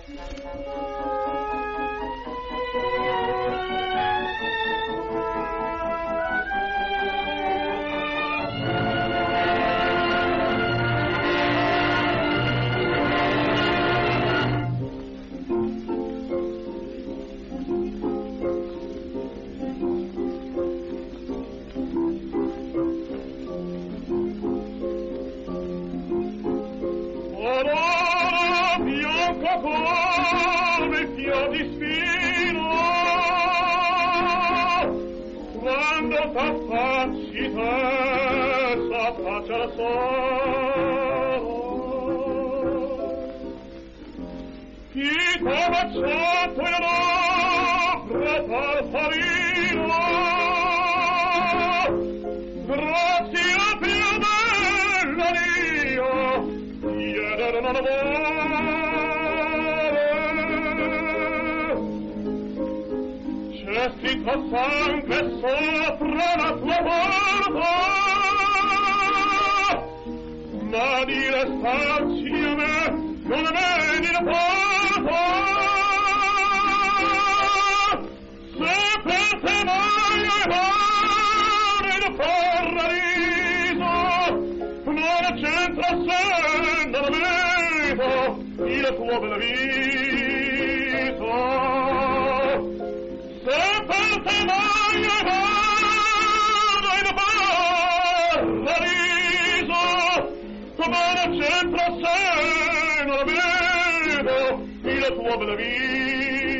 come fior di spino quando t'affacci te s'affaccia al sole chi t'ha baciato il labbro parparino grazie a più bella Dio ieri non c'è scritto sangue sopra la tua porta, ma di restarci a me non me ne importa. Se per te voglio amare il paradiso, non c'entra se non vedo il tuo bel viso. Se per te voglio amare il paradiso, come non c'entra se non vedo il tuo bel viso.